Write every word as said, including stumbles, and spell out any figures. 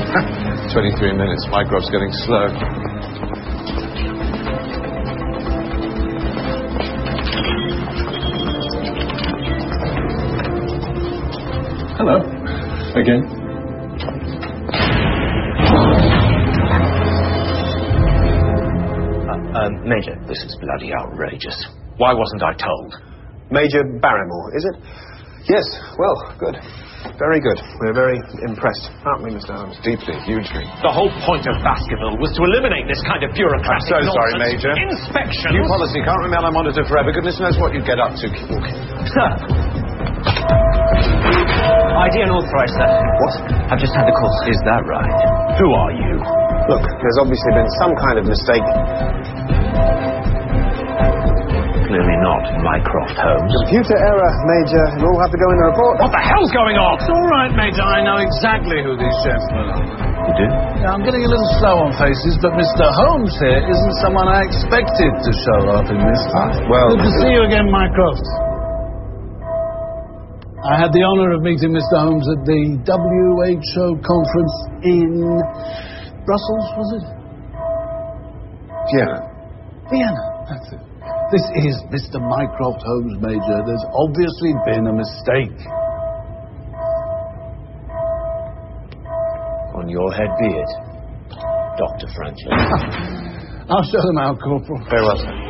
Twenty-three minutes. Mycroft's getting slow. Hello. Again. Uh, um, Major, this is bloody outrageous. Why wasn't I told? Major Barrymore, is it? Yes, well, good. Very good. We're very impressed, aren't we, Mister Holmes? Deeply, hugely. The whole point of Baskerville was to eliminate this kind of bureaucratic I'm so sorry, nonsense. Major. Inspections! New policy can't remain unmonitored forever. Goodness knows what you'd get up to. Keep walking. Sir! I D unauthorized, sir. What? I've just had the call. Is that right? Who are you? Look, there's obviously been some kind of mistake. Clearly not Mycroft Holmes. Computer error, Major. You'll all have to go in the report. What the hell's going on? It's all right, Major. I know exactly who these gentlemen are. You do? Yeah, I'm getting a little slow on faces, but Mister Holmes here isn't someone I expected to show up in this time. well... Good to see you again, Mycroft. I had the honour of meeting Mister Holmes at the W H O conference in Brussels, was it? Vienna. Vienna, that's it. This is Mister Mycroft Holmes, Major. There's obviously been a mistake. On your head be it, Doctor Franklin. I'll show them out, Corporal. Very well, sir.